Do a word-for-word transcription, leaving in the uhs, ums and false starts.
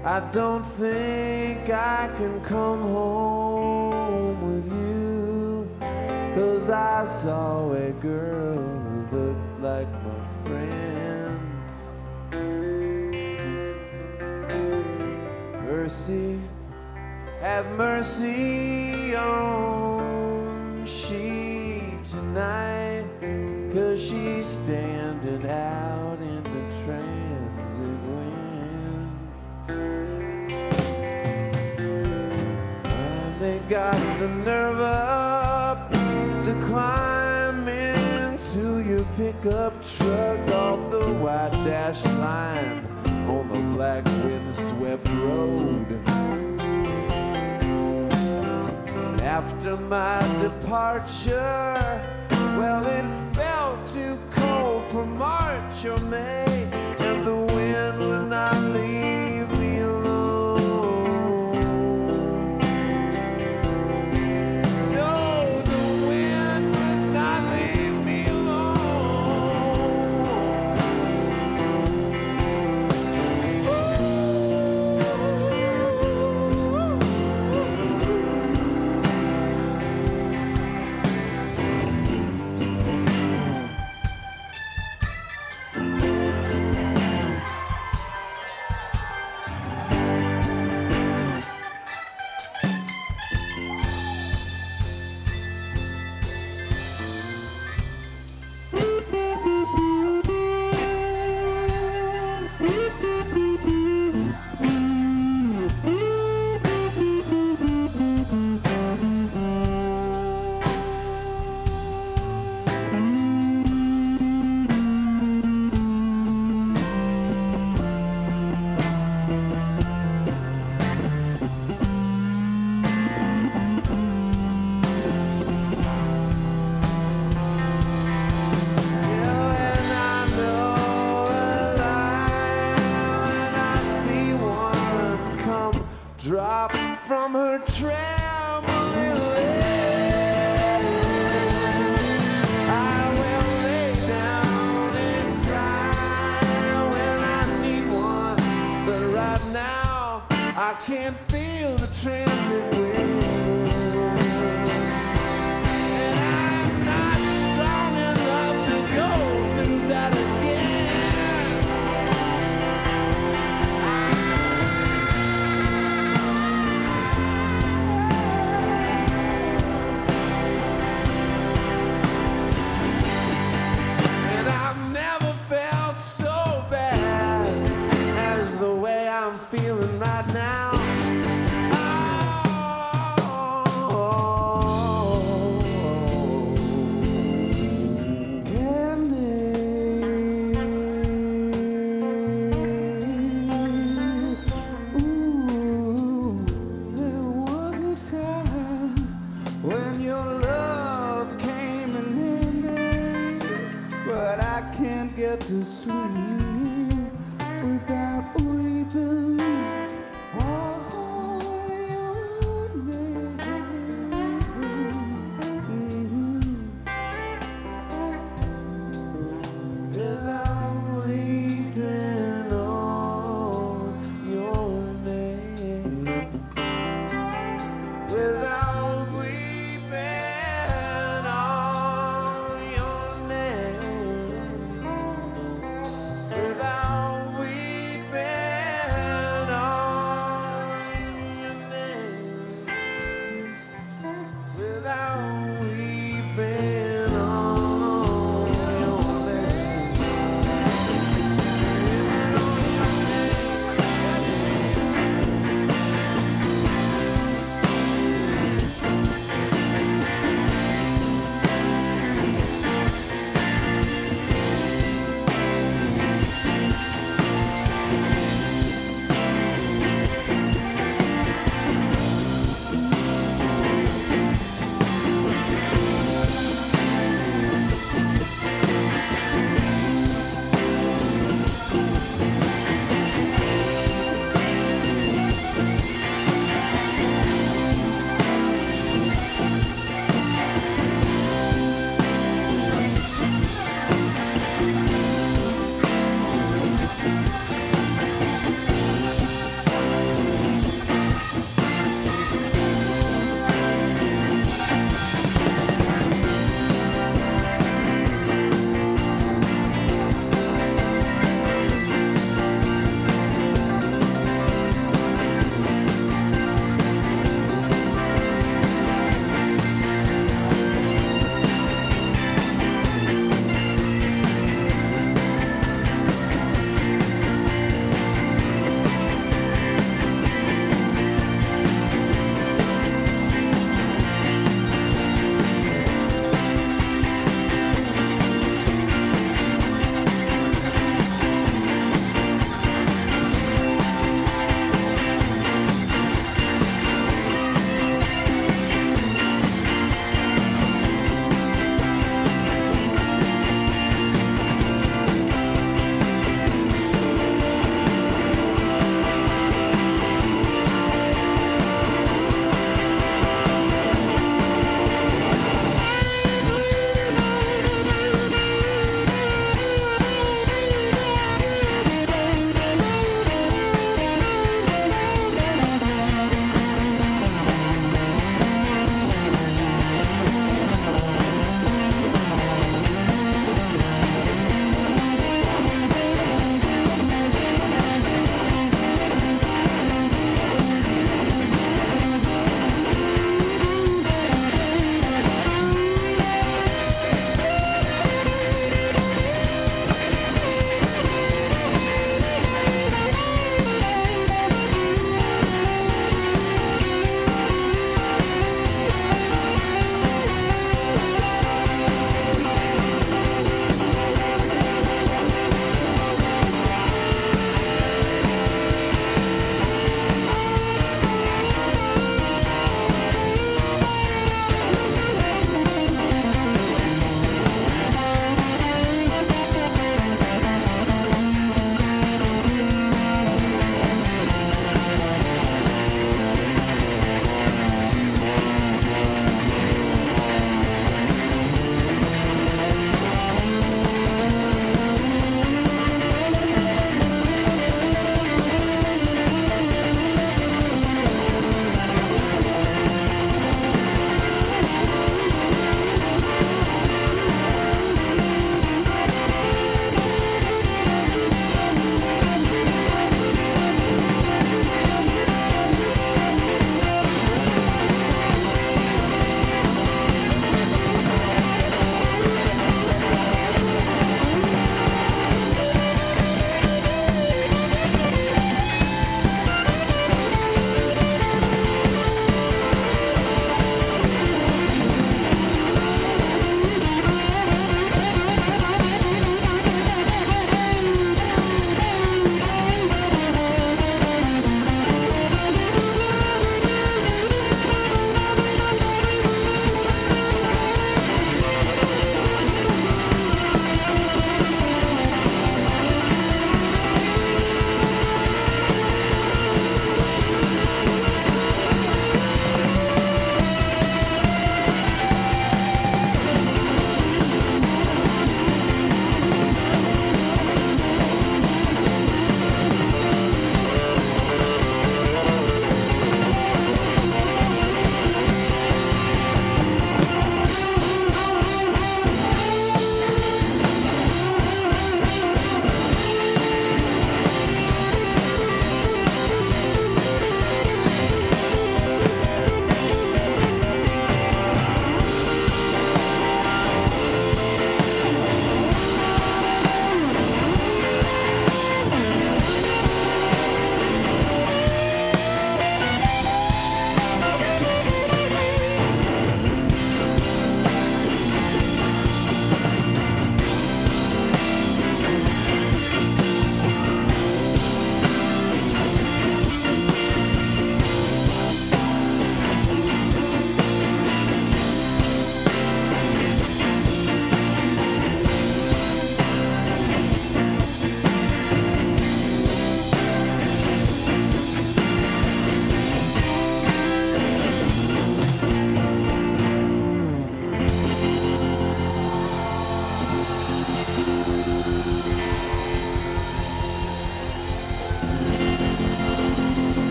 I don't think I can come home with you, 'cause I saw a girl who looked like my friend. Mercy, have mercy on she tonight, 'cause she's standing out in the transit wind. Finally got the nerve up to climb into your pickup truck off the white dash line on the black windswept road. After my departure, well, it felt too cold for March or May, and the wind would not leave me alone. No, the wind would not leave me alone. Drop from her trembling leg. I will lay down and cry when I need one, but right now I can't feel the transit wind, and I'm not strong enough to go through that again. Feeling right now.